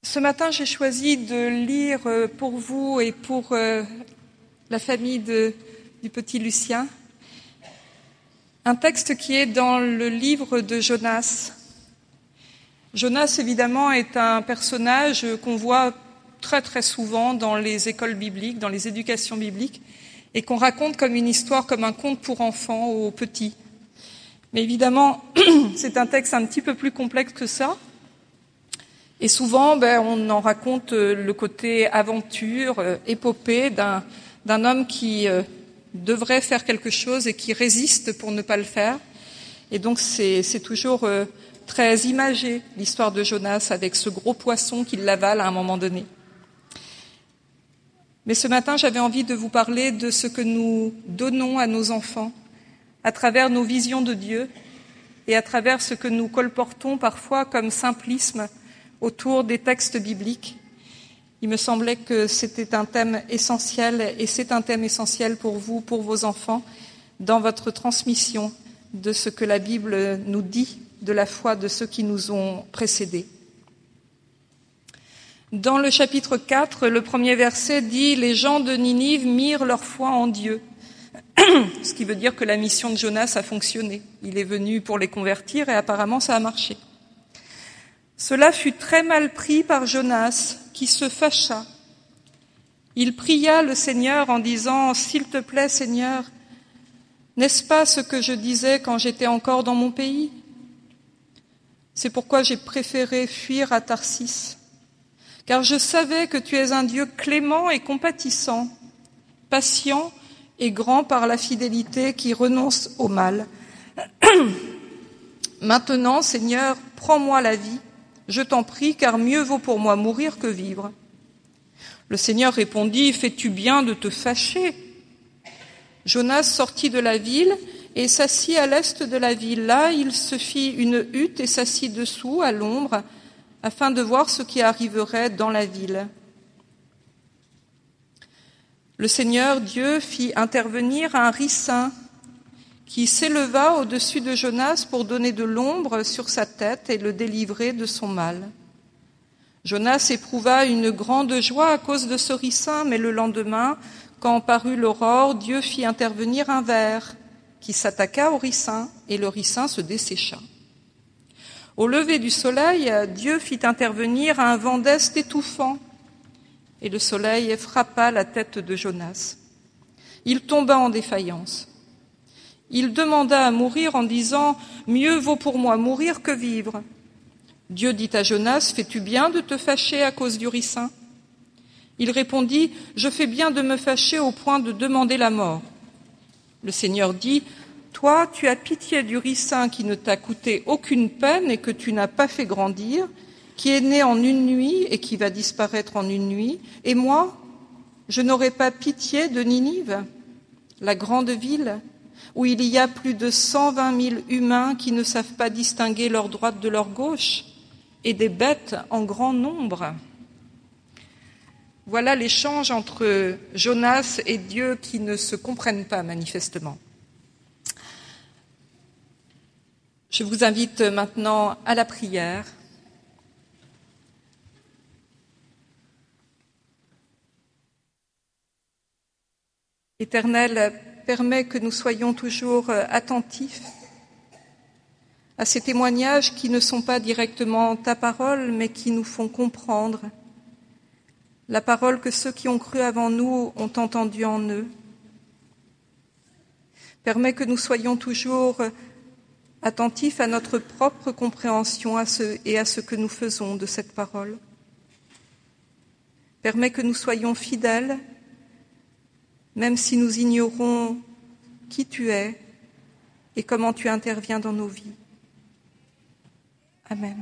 Ce matin, j'ai choisi de lire pour vous et pour la famille du petit Lucien un texte qui est dans le livre de Jonas. Jonas, évidemment, est un personnage qu'on voit très très souvent dans les écoles bibliques, dans les éducations bibliques, et qu'on raconte comme une histoire, comme un conte pour enfants aux petits. Mais évidemment, c'est un texte un petit peu plus complexe que ça. Et souvent, on en raconte le côté aventure, épopée d'un homme qui devrait faire quelque chose et qui résiste pour ne pas le faire. Et donc, c'est toujours très imagé, l'histoire de Jonas, avec ce gros poisson qui l'avale à un moment donné. Mais ce matin, j'avais envie de vous parler de ce que nous donnons à nos enfants à travers nos visions de Dieu et à travers ce que nous colportons parfois comme simplisme autour des textes bibliques. Il me semblait que c'était un thème essentiel, et c'est un thème essentiel pour vous, pour vos enfants, dans votre transmission de ce que la Bible nous dit de la foi de ceux qui nous ont précédés. Dans le chapitre 4, le premier verset dit « Les gens de Ninive mirent leur foi en Dieu ». Ce qui veut dire que la mission de Jonas a fonctionné. Il est venu pour les convertir et apparemment ça a marché. Cela fut très mal pris par Jonas, qui se fâcha. Il pria le Seigneur en disant « S'il te plaît, Seigneur, n'est-ce pas ce que je disais quand j'étais encore dans mon pays ? C'est pourquoi j'ai préféré fuir à Tarsis, car je savais que tu es un Dieu clément et compatissant, patient et grand par la fidélité qui renonce au mal. Maintenant, Seigneur, prends-moi la vie, je t'en prie, car mieux vaut pour moi mourir que vivre. » Le Seigneur répondit « Fais-tu bien de te fâcher ? » Jonas sortit de la ville et s'assit à l'est de la ville. Là, il se fit une hutte et s'assit dessous, à l'ombre, afin de voir ce qui arriverait dans la ville. Le Seigneur Dieu fit intervenir un ricin qui s'éleva au-dessus de Jonas pour donner de l'ombre sur sa tête et le délivrer de son mal. Jonas éprouva une grande joie à cause de ce ricin, mais le lendemain, quand parut l'aurore, Dieu fit intervenir un ver qui s'attaqua au ricin, et le ricin se dessécha. Au lever du soleil, Dieu fit intervenir un vent d'est étouffant, et le soleil frappa la tête de Jonas. Il tomba en défaillance. Il demanda à mourir en disant « Mieux vaut pour moi mourir que vivre. » Dieu dit à Jonas « Fais-tu bien de te fâcher à cause du ricin ?» Il répondit « Je fais bien de me fâcher au point de demander la mort. » Le Seigneur dit « Toi, tu as pitié du ricin qui ne t'a coûté aucune peine et que tu n'as pas fait grandir, qui est né en une nuit et qui va disparaître en une nuit. Et moi, je n'aurai pas pitié de Ninive, la grande ville, où il y a plus de 120 000 humains qui ne savent pas distinguer leur droite de leur gauche, et des bêtes en grand nombre. » Voilà l'échange entre Jonas et Dieu qui ne se comprennent pas manifestement. Je vous invite maintenant à la prière. Éternel, permets que nous soyons toujours attentifs à ces témoignages qui ne sont pas directement ta parole, mais qui nous font comprendre la parole que ceux qui ont cru avant nous ont entendue en eux. Permets que nous soyons toujours attentifs à notre propre compréhension et à ce que nous faisons de cette parole. Permets que nous soyons fidèles, même si nous ignorons qui tu es et comment tu interviens dans nos vies. Amen.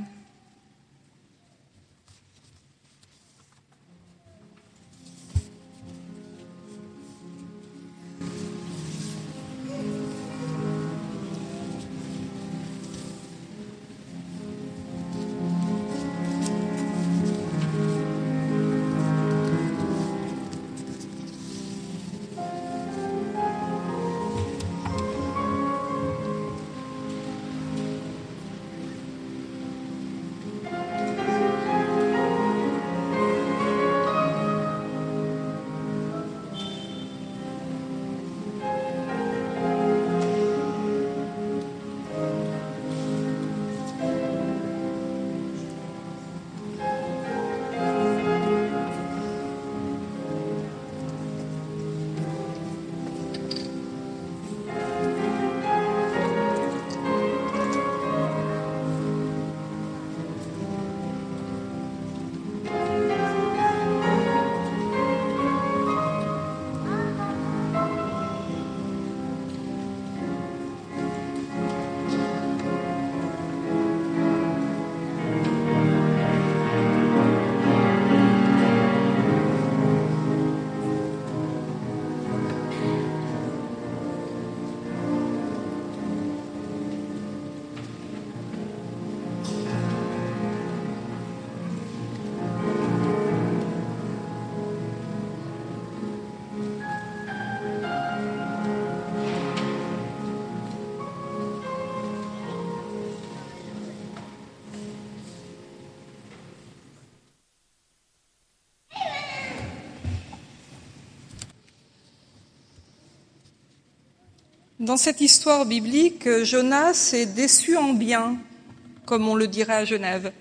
Dans cette histoire biblique, Jonas est déçu en bien, comme on le dirait à Genève.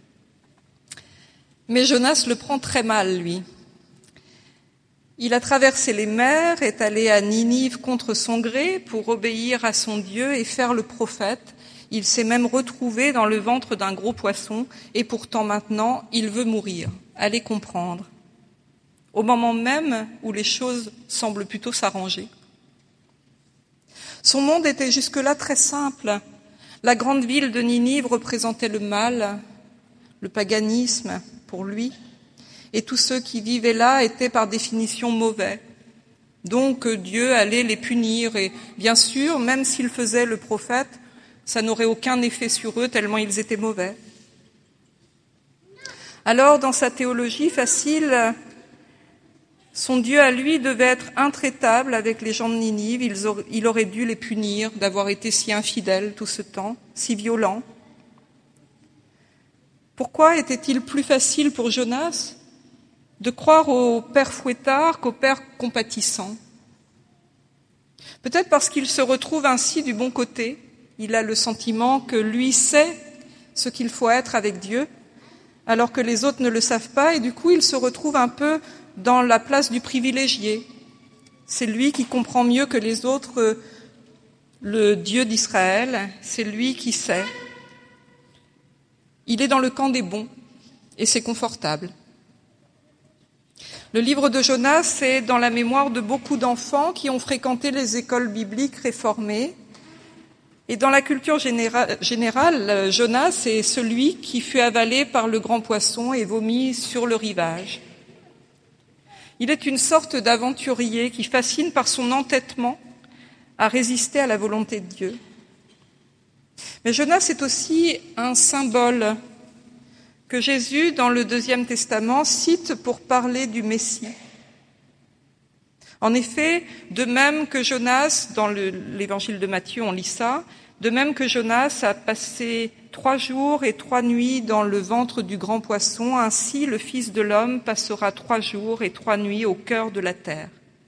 Mais Jonas le prend très mal, lui. Il a traversé les mers, est allé à Ninive contre son gré pour obéir à son Dieu et faire le prophète. Il s'est même retrouvé dans le ventre d'un gros poisson et pourtant maintenant, il veut mourir. Allez comprendre. Au moment même où les choses semblent plutôt s'arranger. Son monde était jusque-là très simple. La grande ville de Ninive représentait le mal, le paganisme pour lui, et tous ceux qui vivaient là étaient par définition mauvais. Donc Dieu allait les punir, et bien sûr, même s'il faisait le prophète, ça n'aurait aucun effet sur eux tellement ils étaient mauvais. Alors, dans sa théologie facile, son Dieu à lui devait être intraitable avec les gens de Ninive. Il aurait dû les punir d'avoir été si infidèles tout ce temps, si violents. Pourquoi était-il plus facile pour Jonas de croire au Père fouettard qu'au Père compatissant? Peut-être parce qu'il se retrouve ainsi du bon côté. Il a le sentiment que lui sait ce qu'il faut être avec Dieu, alors que les autres ne le savent pas, et du coup il se retrouve un peu dans la place du privilégié. C'est lui qui comprend mieux que les autres le Dieu d'Israël, c'est lui qui sait. Il est dans le camp des bons, et c'est confortable. Le livre de Jonas est dans la mémoire de beaucoup d'enfants qui ont fréquenté les écoles bibliques réformées. Et dans la culture générale, Jonas est celui qui fut avalé par le grand poisson et vomi sur le rivage. Il est une sorte d'aventurier qui fascine par son entêtement à résister à la volonté de Dieu. Mais Jonas est aussi un symbole que Jésus, dans le Deuxième Testament, cite pour parler du Messie. En effet, de même que Jonas, dans l'évangile de Matthieu, on lit ça, de même que Jonas a passé 3 jours et 3 nuits dans le ventre du grand poisson, ainsi le Fils de l'homme passera 3 jours et 3 nuits au cœur de la terre.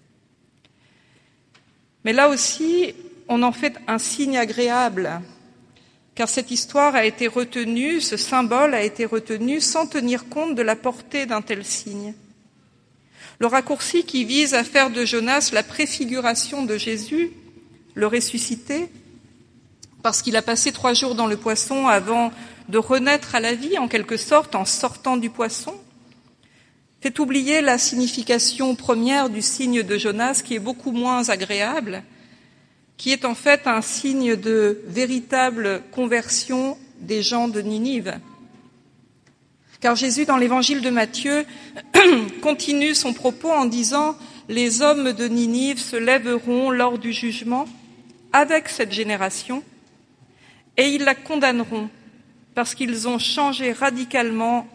Mais là aussi, on en fait un signe agréable, car cette histoire a été retenue, ce symbole a été retenu sans tenir compte de la portée d'un tel signe. Le raccourci qui vise à faire de Jonas la préfiguration de Jésus, le ressuscité, parce qu'il a passé 3 jours dans le poisson avant de renaître à la vie, en quelque sorte, en sortant du poisson, fait oublier la signification première du signe de Jonas, qui est beaucoup moins agréable, qui est en fait un signe de véritable conversion des gens de Ninive. Car Jésus, dans l'évangile de Matthieu, continue son propos en disant « Les hommes de Ninive se lèveront lors du jugement avec cette génération et ils la condamneront parce qu'ils ont changé radicalement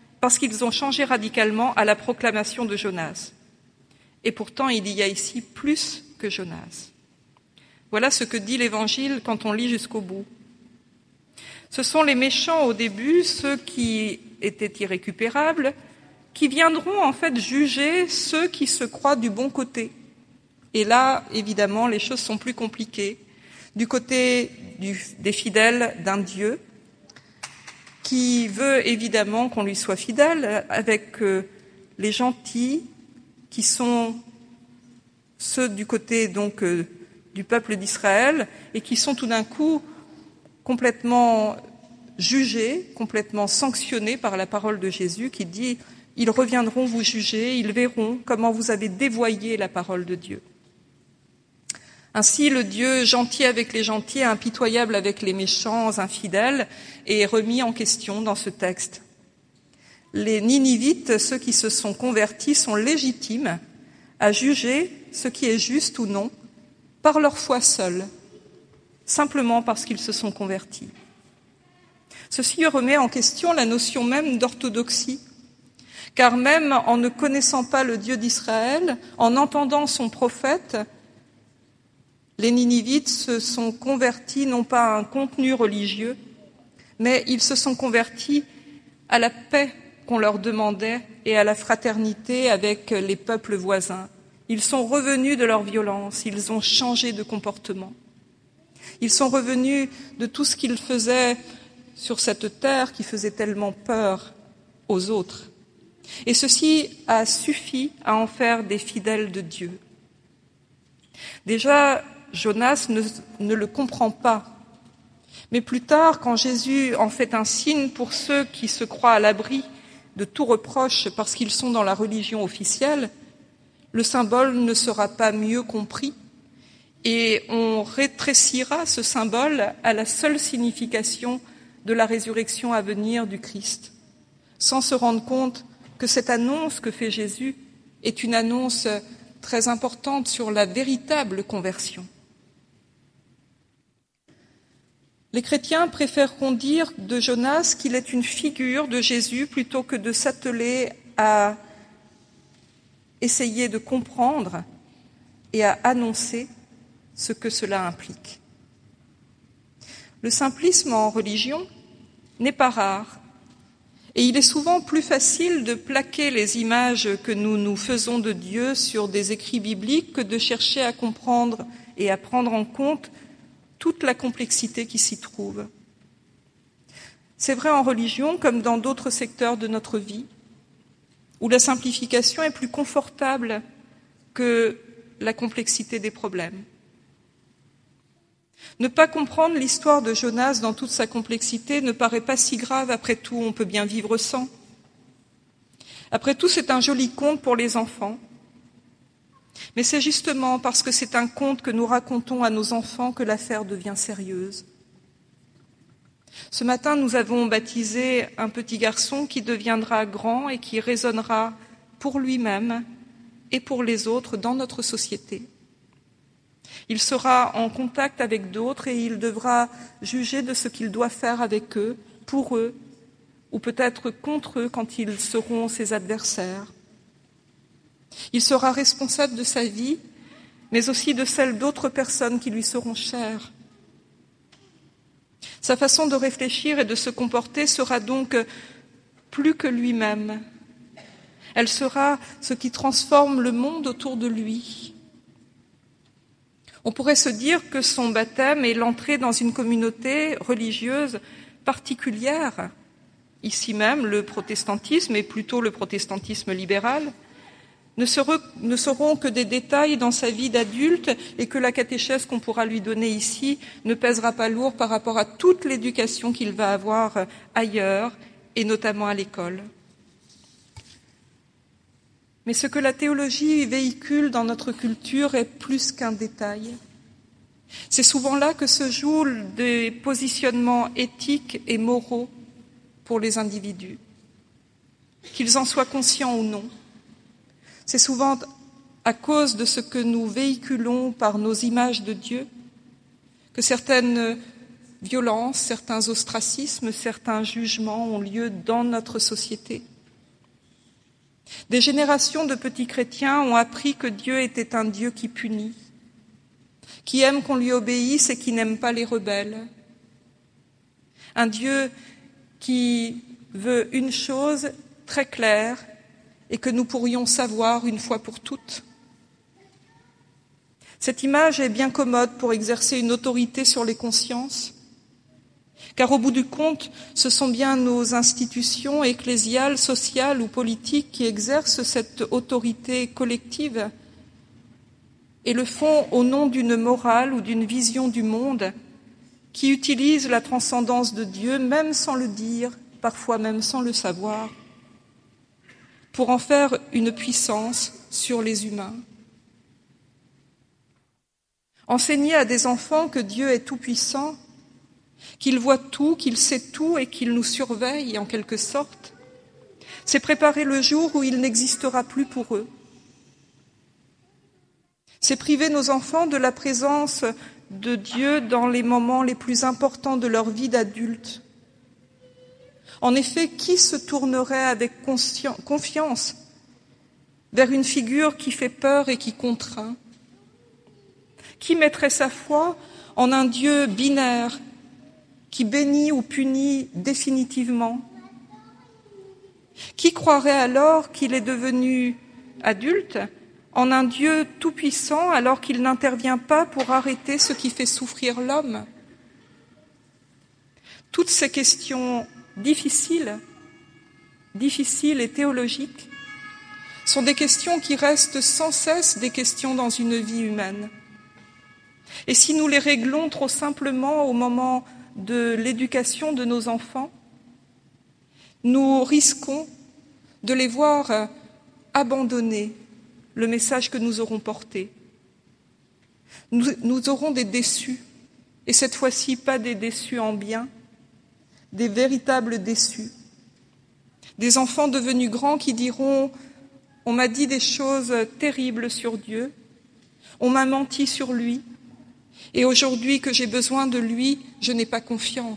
à la proclamation de Jonas. Et pourtant, il y a ici plus que Jonas. » Voilà ce que dit l'Évangile quand on lit jusqu'au bout. Ce sont les méchants au début, ceux qui étaient irrécupérables, qui viendront en fait juger ceux qui se croient du bon côté. Et là, évidemment, les choses sont plus compliquées. Du côté des fidèles d'un Dieu qui veut évidemment qu'on lui soit fidèle, avec les gentils qui sont ceux du côté donc du peuple d'Israël et qui sont tout d'un coup complètement jugés, complètement sanctionnés par la parole de Jésus qui dit « Ils reviendront vous juger, ils verront comment vous avez dévoyé la parole de Dieu. » Ainsi, le Dieu gentil avec les gentils, impitoyable avec les méchants infidèles, est remis en question dans ce texte. Les Ninivites, ceux qui se sont convertis, sont légitimes à juger ce qui est juste ou non par leur foi seule, simplement parce qu'ils se sont convertis. Ceci remet en question la notion même d'orthodoxie, car même en ne connaissant pas le Dieu d'Israël, en entendant son prophète, les Ninivites se sont convertis non pas à un contenu religieux, mais ils se sont convertis à la paix qu'on leur demandait et à la fraternité avec les peuples voisins. Ils sont revenus de leur violence, ils ont changé de comportement. Ils sont revenus de tout ce qu'ils faisaient sur cette terre qui faisait tellement peur aux autres. Et ceci a suffi à en faire des fidèles de Dieu. Déjà, Jonas ne le comprend pas. Mais plus tard, quand Jésus en fait un signe pour ceux qui se croient à l'abri de tout reproche parce qu'ils sont dans la religion officielle, le symbole ne sera pas mieux compris et on rétrécira ce symbole à la seule signification de la résurrection à venir du Christ, sans se rendre compte que cette annonce que fait Jésus est une annonce très importante sur la véritable conversion. Les chrétiens préféreront dire de Jonas qu'il est une figure de Jésus plutôt que de s'atteler à essayer de comprendre et à annoncer ce que cela implique. Le simplisme en religion n'est pas rare et il est souvent plus facile de plaquer les images que nous nous faisons de Dieu sur des écrits bibliques que de chercher à comprendre et à prendre en compte toute la complexité qui s'y trouve. C'est vrai en religion comme dans d'autres secteurs de notre vie, où la simplification est plus confortable que la complexité des problèmes. Ne pas comprendre l'histoire de Jonas dans toute sa complexité ne paraît pas si grave, après tout, on peut bien vivre sans. Après tout, c'est un joli conte pour les enfants. Mais c'est justement parce que c'est un conte que nous racontons à nos enfants que l'affaire devient sérieuse. Ce matin, nous avons baptisé un petit garçon qui deviendra grand et qui résonnera pour lui-même et pour les autres dans notre société. Il sera en contact avec d'autres et il devra juger de ce qu'il doit faire avec eux, pour eux, ou peut-être contre eux quand ils seront ses adversaires. Il sera responsable de sa vie, mais aussi de celle d'autres personnes qui lui seront chères. Sa façon de réfléchir et de se comporter sera donc plus que lui-même. Elle sera ce qui transforme le monde autour de lui. On pourrait se dire que son baptême est l'entrée dans une communauté religieuse particulière. Ici même, le protestantisme, et plutôt le protestantisme libéral, ne seront que des détails dans sa vie d'adulte et que la catéchèse qu'on pourra lui donner ici ne pèsera pas lourd par rapport à toute l'éducation qu'il va avoir ailleurs et notamment à l'école. Mais ce que la théologie véhicule dans notre culture est plus qu'un détail. C'est souvent là que se jouent des positionnements éthiques et moraux pour les individus, qu'ils en soient conscients ou non. C'est souvent à cause de ce que nous véhiculons par nos images de Dieu que certaines violences, certains ostracismes, certains jugements ont lieu dans notre société. Des générations de petits chrétiens ont appris que Dieu était un Dieu qui punit, qui aime qu'on lui obéisse et qui n'aime pas les rebelles. Un Dieu qui veut une chose très claire et que nous pourrions savoir une fois pour toutes. Cette image est bien commode pour exercer une autorité sur les consciences, car au bout du compte, ce sont bien nos institutions ecclésiales, sociales ou politiques qui exercent cette autorité collective et le font au nom d'une morale ou d'une vision du monde qui utilise la transcendance de Dieu, même sans le dire, parfois même sans le savoir, pour en faire une puissance sur les humains. Enseigner à des enfants que Dieu est tout-puissant, qu'il voit tout, qu'il sait tout et qu'il nous surveille en quelque sorte, c'est préparer le jour où il n'existera plus pour eux. C'est priver nos enfants de la présence de Dieu dans les moments les plus importants de leur vie d'adulte. En effet, qui se tournerait avec confiance vers une figure qui fait peur et qui contraint ? Qui mettrait sa foi en un Dieu binaire qui bénit ou punit définitivement ? Qui croirait alors qu'il est devenu adulte en un Dieu tout-puissant alors qu'il n'intervient pas pour arrêter ce qui fait souffrir l'homme? Toutes ces questions difficiles et théologiques, sont des questions qui restent sans cesse des questions dans une vie humaine. Et si nous les réglons trop simplement au moment de l'éducation de nos enfants, nous risquons de les voir abandonner le message que nous aurons porté. Nous aurons des déçus, et cette fois-ci pas des déçus en bien, des véritables déçus. Des enfants devenus grands qui diront « On m'a dit des choses terribles sur Dieu, on m'a menti sur lui, et aujourd'hui que j'ai besoin de lui, je n'ai pas confiance. »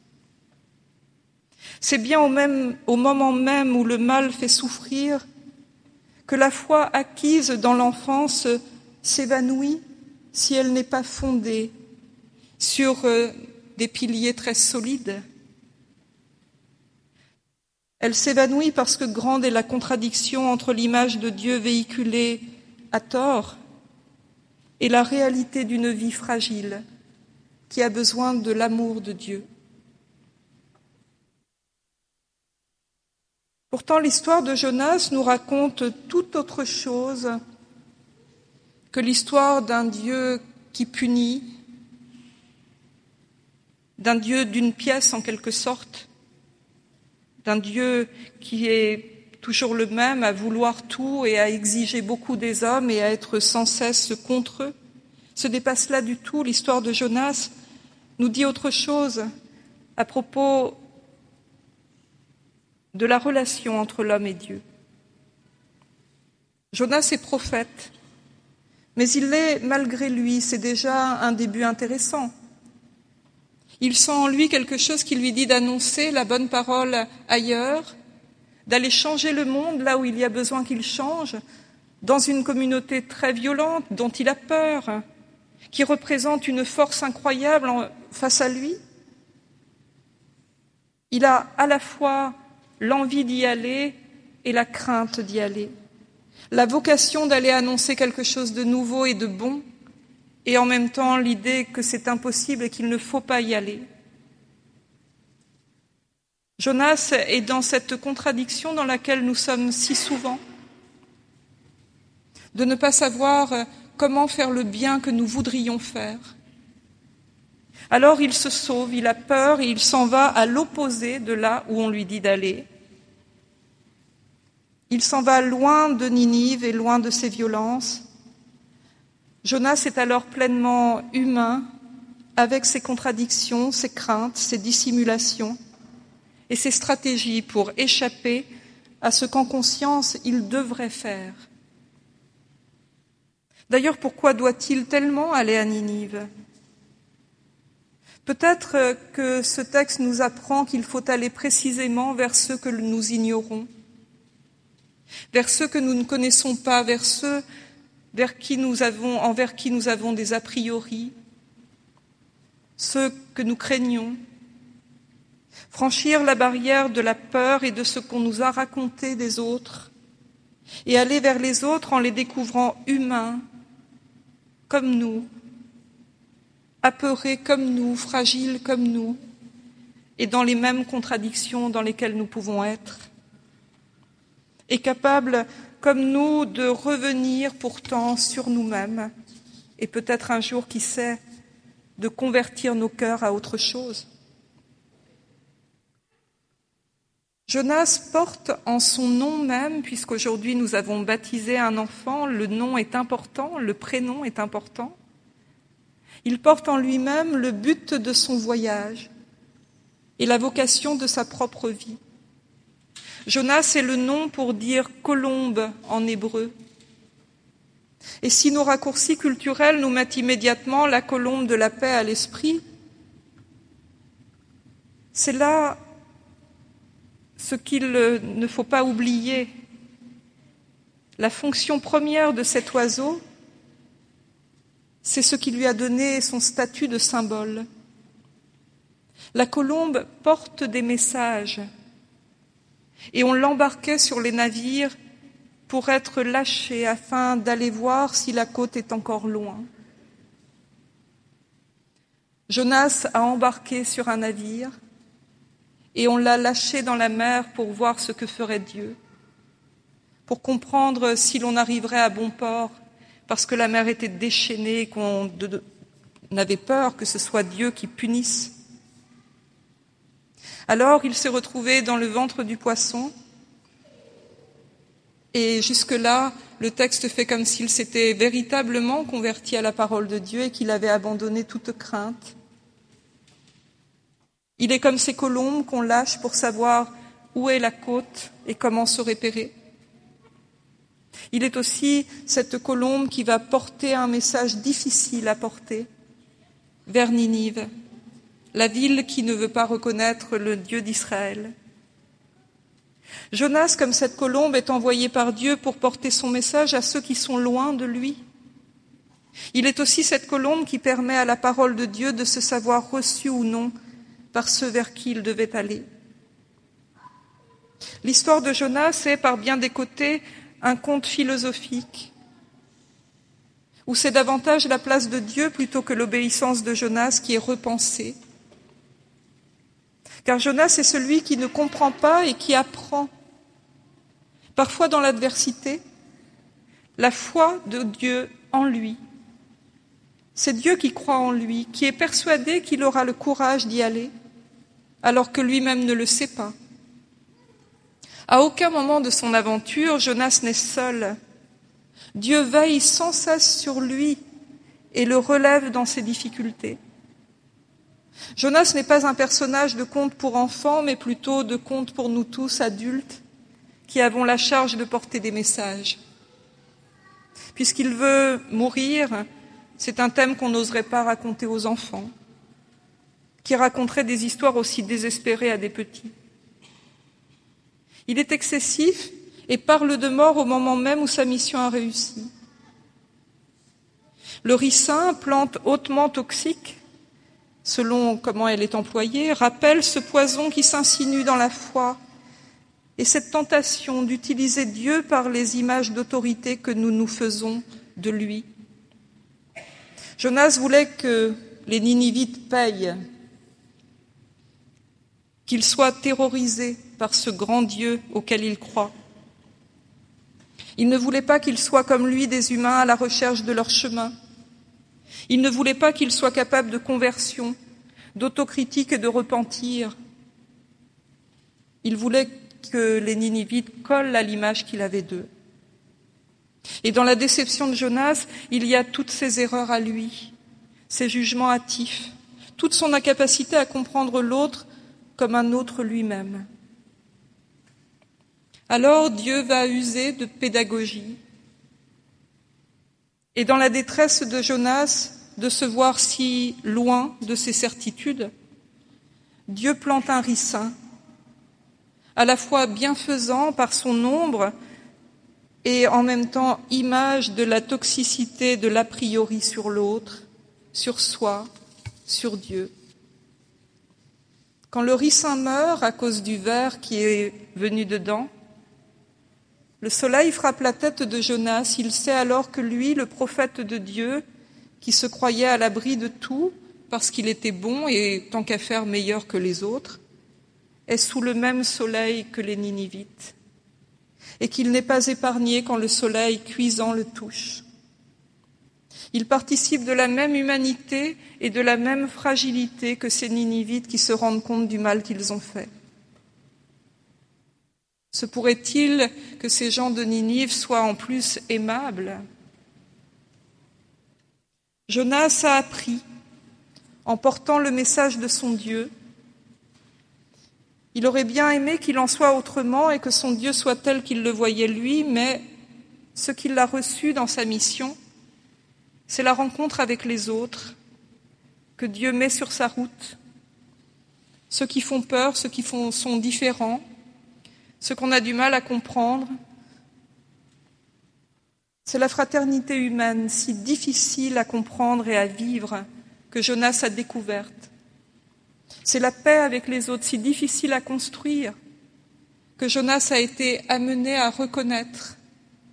C'est bien au moment même où le mal fait souffrir que la foi acquise dans l'enfance s'évanouit si elle n'est pas fondée sur des piliers très solides. Elle s'évanouit parce que grande est la contradiction entre l'image de Dieu véhiculée à tort et la réalité d'une vie fragile qui a besoin de l'amour de Dieu. Pourtant, l'histoire de Jonas nous raconte tout autre chose que l'histoire d'un Dieu qui punit, d'un Dieu d'une pièce en quelque sorte, d'un Dieu qui est toujours le même à vouloir tout et à exiger beaucoup des hommes et à être sans cesse contre eux. Ce n'est pas cela du tout. L'histoire de Jonas nous dit autre chose à propos de la relation entre l'homme et Dieu. Jonas est prophète, mais il l'est malgré lui. C'est déjà un début intéressant. Il sent en lui quelque chose qui lui dit d'annoncer la bonne parole ailleurs, d'aller changer le monde là où il y a besoin qu'il change, dans une communauté très violente dont il a peur, qui représente une force incroyable face à lui. Il a à la fois l'envie d'y aller et la crainte d'y aller, la vocation d'aller annoncer quelque chose de nouveau et de bon, et en même temps l'idée que c'est impossible et qu'il ne faut pas y aller. Jonas est dans cette contradiction dans laquelle nous sommes si souvent, de ne pas savoir comment faire le bien que nous voudrions faire. Alors il se sauve, il a peur et il s'en va à l'opposé de là où on lui dit d'aller. Il s'en va loin de Ninive et loin de ses violences. Jonas est alors pleinement humain, avec ses contradictions, ses craintes, ses dissimulations et ses stratégies pour échapper à ce qu'en conscience il devrait faire. D'ailleurs, pourquoi doit-il tellement aller à Ninive ? Peut-être que ce texte nous apprend qu'il faut aller précisément vers ceux que nous ignorons, vers ceux que nous ne connaissons pas, vers ceux envers qui nous avons des a priori, ceux que nous craignons. Franchir la barrière de la peur et de ce qu'on nous a raconté des autres, et aller vers les autres en les découvrant humains, comme nous, apeurés comme nous, fragiles comme nous, et dans les mêmes contradictions dans lesquelles nous pouvons être, et capables, comme nous, de revenir pourtant sur nous-mêmes, et peut-être un jour, qui sait, de convertir nos cœurs à autre chose. Jonas porte en son nom même, puisqu'aujourd'hui nous avons baptisé un enfant, le nom est important, le prénom est important. Il porte en lui-même le but de son voyage et la vocation de sa propre vie. Jonas est le nom pour dire colombe en hébreu. Et si nos raccourcis culturels nous mettent immédiatement la colombe de la paix à l'esprit, c'est là ce qu'il ne faut pas oublier. La fonction première de cet oiseau, c'est ce qui lui a donné son statut de symbole. La colombe porte des messages et on l'embarquait sur les navires pour être lâché afin d'aller voir si la côte est encore loin. Jonas a embarqué sur un navire et on l'a lâché dans la mer pour voir ce que ferait Dieu, pour comprendre si l'on arriverait à bon port, parce que la mer était déchaînée et qu'on avait peur que ce soit Dieu qui punisse. Alors il s'est retrouvé dans le ventre du poisson, et jusque-là, le texte fait comme s'il s'était véritablement converti à la parole de Dieu et qu'il avait abandonné toute crainte. Il est comme ces colombes qu'on lâche pour savoir où est la côte et comment se repérer. Il est aussi cette colombe qui va porter un message difficile à porter vers Ninive, la ville qui ne veut pas reconnaître le Dieu d'Israël. Jonas, comme cette colombe, est envoyé par Dieu pour porter son message à ceux qui sont loin de lui. Il est aussi cette colombe qui permet à la parole de Dieu de se savoir reçue ou non par ceux vers qui il devait aller. L'histoire de Jonas est, par bien des côtés, un conte philosophique, où c'est davantage la place de Dieu plutôt que l'obéissance de Jonas qui est repensée. Car Jonas est celui qui ne comprend pas et qui apprend, parfois dans l'adversité, la foi de Dieu en lui. C'est Dieu qui croit en lui, qui est persuadé qu'il aura le courage d'y aller, alors que lui-même ne le sait pas. À aucun moment de son aventure, Jonas n'est seul. Dieu veille sans cesse sur lui et le relève dans ses difficultés. Jonas n'est pas un personnage de conte pour enfants, mais plutôt de conte pour nous tous, adultes, qui avons la charge de porter des messages. Puisqu'il veut mourir, c'est un thème qu'on n'oserait pas raconter aux enfants, qui raconterait des histoires aussi désespérées à des petits. Il est excessif et parle de mort au moment même où sa mission a réussi. Le ricin, plante hautement toxique, selon comment elle est employée, rappelle ce poison qui s'insinue dans la foi et cette tentation d'utiliser Dieu par les images d'autorité que nous nous faisons de lui. Jonas voulait que les Ninivites payent, qu'ils soient terrorisés par ce grand Dieu auquel ils croient. Il ne voulait pas qu'ils soient comme lui des humains à la recherche de leur chemin. Il ne voulait pas qu'ils soient capables de conversion, d'autocritique et de repentir. Il voulait que les Ninivites collent à l'image qu'il avait d'eux. Et dans la déception de Jonas, il y a toutes ses erreurs à lui, ses jugements hâtifs, toute son incapacité à comprendre l'autre comme un autre lui-même. Alors Dieu va user de pédagogie. Et dans la détresse de Jonas, de se voir si loin de ses certitudes, Dieu plante un ricin, à la fois bienfaisant par son ombre et en même temps image de la toxicité de l'a priori sur l'autre, sur soi, sur Dieu. Quand le ricin meurt à cause du ver qui est venu dedans, le soleil frappe la tête de Jonas. Il sait alors que lui, le prophète de Dieu, qui se croyait à l'abri de tout parce qu'il était bon et tant qu'à faire meilleur que les autres, est sous le même soleil que les Ninivites et qu'il n'est pas épargné quand le soleil cuisant le touche. Il participe de la même humanité et de la même fragilité que ces Ninivites qui se rendent compte du mal qu'ils ont fait. Se pourrait-il que ces gens de Ninive soient en plus aimables ? Jonas a appris, en portant le message de son Dieu. Il aurait bien aimé qu'il en soit autrement et que son Dieu soit tel qu'il le voyait lui, mais ce qui l'a reçu dans sa mission, c'est la rencontre avec les autres que Dieu met sur sa route, ceux qui font peur, ceux qui sont différents, ceux qu'on a du mal à comprendre. C'est la fraternité humaine, si difficile à comprendre et à vivre, que Jonas a découverte. C'est la paix avec les autres, si difficile à construire, que Jonas a été amené à reconnaître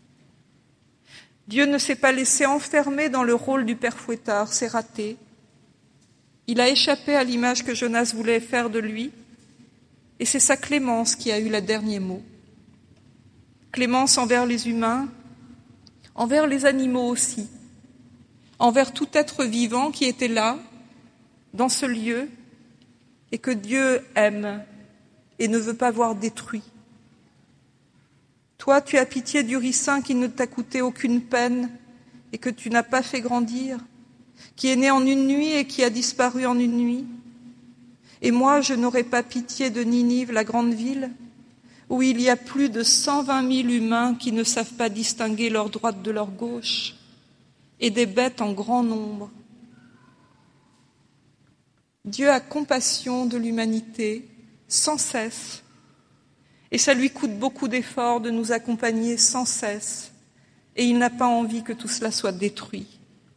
Dieu ne s'est pas laissé enfermer dans le rôle du père fouettard, c'est raté. Il a échappé à l'image que Jonas voulait faire de lui, et c'est sa clémence qui a eu le dernier mot. Clémence envers les humains, envers les animaux aussi, envers tout être vivant qui était là, dans ce lieu, et que Dieu aime et ne veut pas voir détruit. Toi, tu as pitié du ricin qui ne t'a coûté aucune peine et que tu n'as pas fait grandir, qui est né en une nuit et qui a disparu en une nuit. Et moi, je n'aurais pas pitié de Ninive, la grande ville, où il y a plus de 120 000 humains qui ne savent pas distinguer leur droite de leur gauche, et des bêtes en grand nombre. Dieu a compassion de l'humanité sans cesse, et ça lui coûte beaucoup d'efforts de nous accompagner sans cesse, et il n'a pas envie que tout cela soit détruit.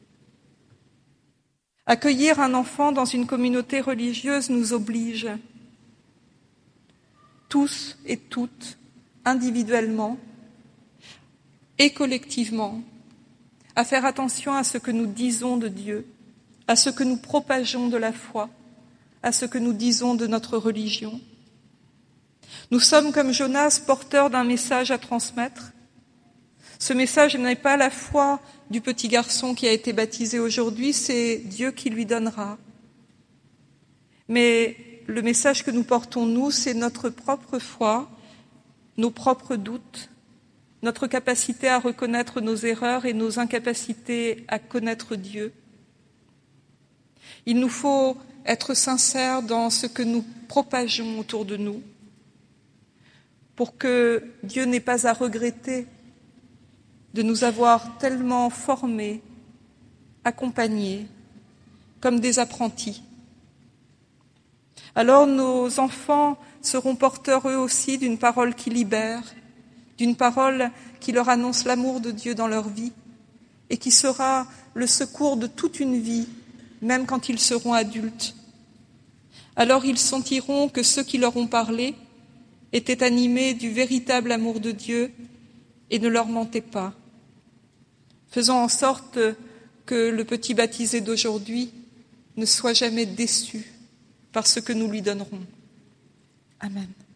Accueillir un enfant dans une communauté religieuse nous oblige, tous et toutes, individuellement et collectivement, à faire attention à ce que nous disons de Dieu, à ce que nous propageons de la foi, à ce que nous disons de notre religion. Nous sommes comme Jonas porteurs d'un message à transmettre. Ce message n'est pas la foi du petit garçon qui a été baptisé aujourd'hui, c'est Dieu qui lui donnera. Mais le message que nous portons, nous, c'est notre propre foi, nos propres doutes, notre capacité à reconnaître nos erreurs et nos incapacités à connaître Dieu. Il nous faut être sincères dans ce que nous propageons autour de nous, pour que Dieu n'ait pas à regretter de nous avoir tellement formés, accompagnés, comme des apprentis. Alors nos enfants seront porteurs eux aussi d'une parole qui libère, d'une parole qui leur annonce l'amour de Dieu dans leur vie et qui sera le secours de toute une vie, même quand ils seront adultes. Alors ils sentiront que ceux qui leur ont parlé étaient animés du véritable amour de Dieu et ne leur mentaient pas. Faisons en sorte que le petit baptisé d'aujourd'hui ne soit jamais déçu par ce que nous lui donnerons. Amen.